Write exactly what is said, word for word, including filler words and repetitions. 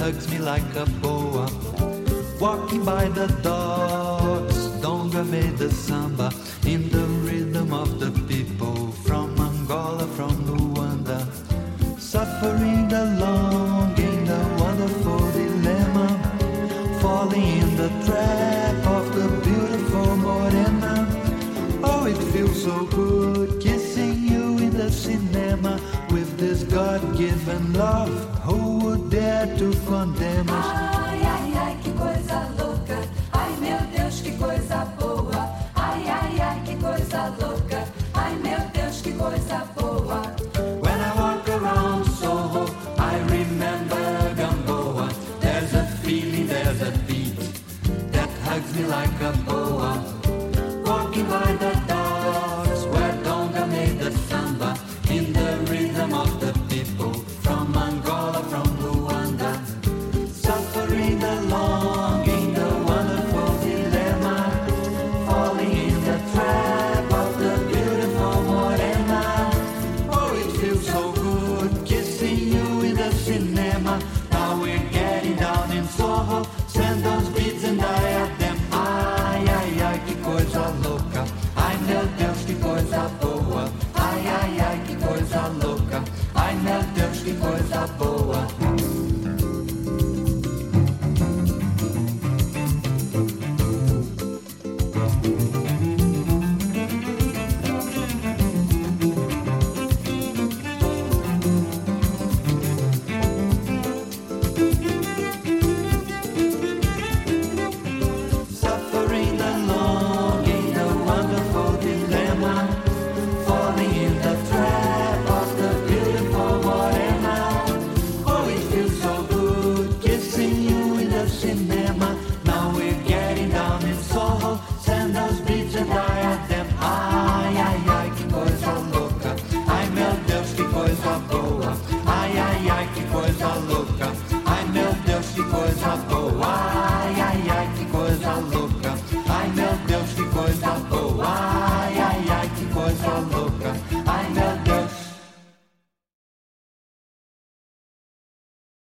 hugs me like a boa. Walking by the docks, Donga made the samba in the rhythm of the people from Angola, from Luanda, suffering along in the wonderful dilemma, falling in the trap of the beautiful morena. Oh, it feels so good kissing you in the cinema with this God-given love. Who would dare to condemn us? Ai, ai, ai, que coisa louca. Ai, meu Deus, que coisa boa. Ai, ai, ai, que coisa louca. Ai, meu Deus, que coisa boa. When I walk around Soho, I remember Gamboa. There's a feeling, there's a beat that hugs me like a boa. Walking by the docks where Donga made the samba in the rhythm of the people from Angola, from Luanda, suffering along in the wonderful dilemma, falling in the trap of the beautiful morena. Oh, it feels so good kissing you in the cinema. Now we're getting down in Soho, sandals, beads and diadem. Ai, ai, ai, que coisa louca. Ai, meu Deus, que coisa boa. Ai, ai, ai, que coisa louca. Ai, meu Deus, que coisa boa.